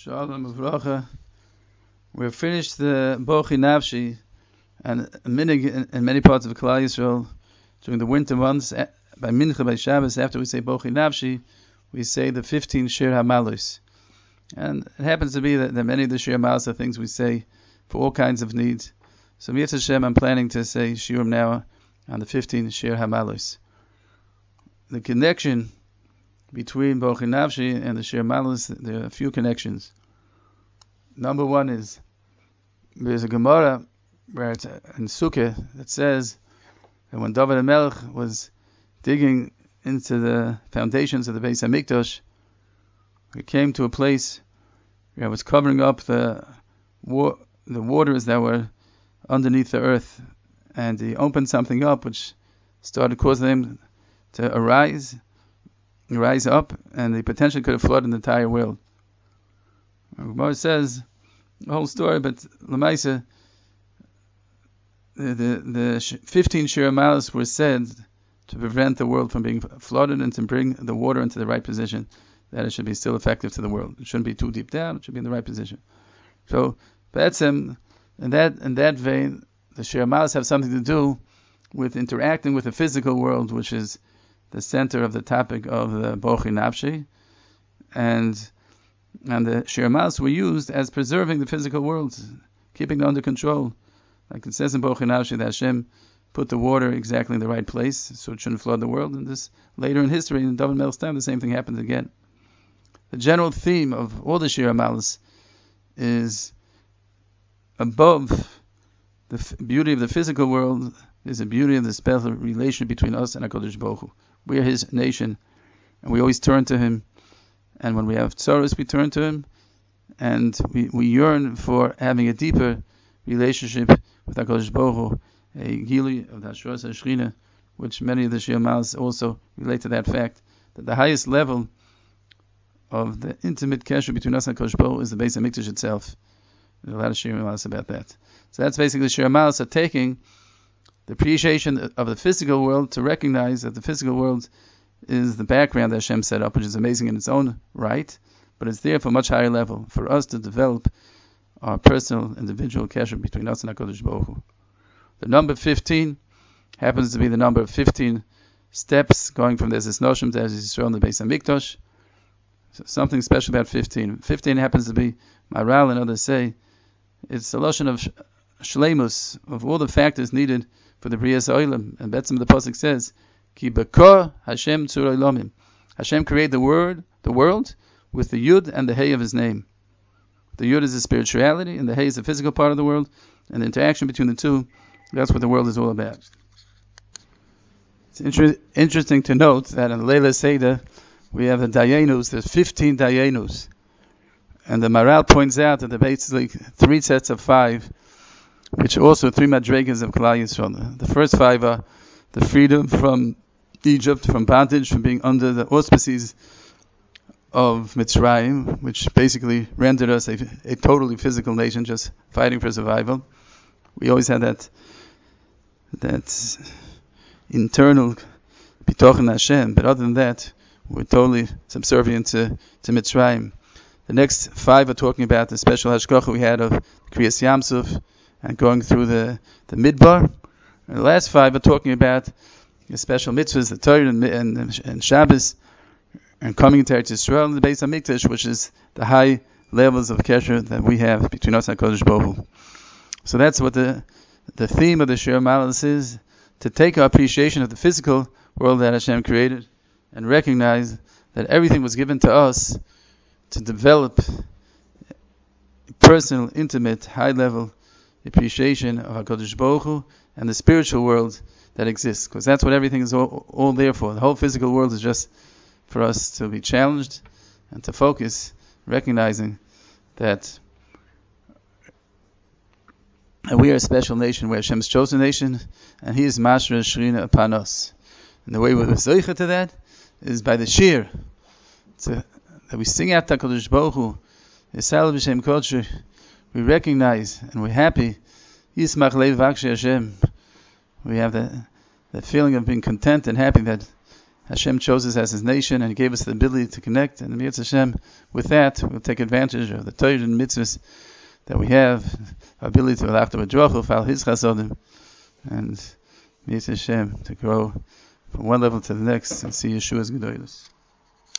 Shalom Uvracha. We've finished the Bochi Nafshi, and in many parts of Klal Yisrael during the winter months, by Mincha, by Shabbos, after we say Bochi Nafshi, we say the 15 Shir HaMalos. And it happens to be that many of the Shir HaMalos are things we say for all kinds of needs. So Mitzvah Hashem, I'm planning to say Shiurim now on the 15 Shir HaMalos. The connection between Bochi Nafshi and the Shir HaMalos, there are a few connections. Number one is, there's a Gemara where it's in Sukkah that says that when David HaMelech was digging into the foundations of the Beis HaMikdash, he came to a place where it was covering up the waters that were underneath the earth, and he opened something up which started causing them to rise up, and they potentially could have flooded the entire world. Gemara says the whole story, but Lamaisa, the 15 Shir HaMalos were said to prevent the world from being flooded and to bring the water into the right position, that it should be still effective to the world. It shouldn't be too deep down, it should be in the right position. So, in that vein, the Shir HaMalos have something to do with interacting with the physical world, which is the center of the topic of the Bochi Nafshi, and the Shir HaMalos were used as preserving the physical world, keeping it under control. Like it says in Bochi Nafshi that Hashem put the water exactly in the right place, so it shouldn't flood the world. And this later in history, in David HaMelech's time, the same thing happened again. The general theme of all the Shir HaMalos is above the beauty of the physical world is the beauty of the special relation between us and HaKadosh Baruch Hu. We are His nation, and we always turn to Him. And when we have tzaros, we turn to Him, and we yearn for having a deeper relationship with HaKadosh Baruch Hu, a gili of the Hashras HaShrina, which many of the Shir HaMalos also relate to that fact, that the highest level of the intimate kesher between us and HaKadosh Baruch Hu is the Beis HaMikdash itself. There's a lot of Shir HaMalos about that. So that's basically Shir HaMalos are taking the appreciation of the physical world to recognize that the physical world is the background that Hashem set up, which is amazing in its own right, but it's there for a much higher level, for us to develop our personal, individual kesher between us and HaKadosh Baruch Hu. The number 15 happens to be the number of 15 steps going from Eretz Noshim to Eretz Yisrael in the Beis HaMikdash. So something special about 15. 15 happens to be, Maral and others say, it's a lotion of shleimus, of all the factors needed for the Briyas Olam. And Betzim the Pasuk says, Ki bekor Hashem tzur olamim. Hashem created the world, with the Yud and the Hey of His name. The Yud is the spirituality, and the Hey is the physical part of the world, and the interaction between the two, that's what the world is all about. It's interesting to note that in Leila Seder, we have the Dayenus, there's 15 Dayenus. And the Maral points out that there are basically 3 sets of 5, which are also 3 madregas of Klal Yisrael. The first 5 are the freedom from Egypt, from bondage, from being under the auspices of Mitzrayim, which basically rendered us a totally physical nation, just fighting for survival. We always had that internal bitochen Hashem, but other than that, we're totally subservient to Mitzrayim. The next 5 are talking about the special hashgacha we had of Kriyas Yamsuf and going through the Midbar. And the last 5 are talking about the special mitzvahs, the Torah and Shabbos, and coming into Eretz Yisrael and the Beis HaMikdash, which is the high levels of kesher that we have between us and HaKadosh Baruch Hu. So that's what the theme of the Shir HaMalos is, to take our appreciation of the physical world that Hashem created and recognize that everything was given to us to develop personal, intimate, high-level appreciation of HaKadosh Baruch Hu and the spiritual world that exists, because that's what everything is all there for. The whole physical world is just for us to be challenged and to focus, recognizing that we are a special nation, we're Hashem's chosen nation, and He is Mashra Shrina upon us. And the way we're zeicha to that is by the shir, that we sing out HaKadosh Baruch Hu, Yisrael B'Shem Kodesh, we recognize and we're happy, Yismach Lev Vakshi Hashem. We have that feeling of being content and happy that Hashem chose us as His nation and He gave us the ability to connect. And Mitzvah Hashem, with that, we'll take advantage of the Torah and mitzvahs that we have, our ability to allow the Badrach, follow His chasodim, and Mitzvah Hashem to grow from one level to the next and see Yeshua's gedolos.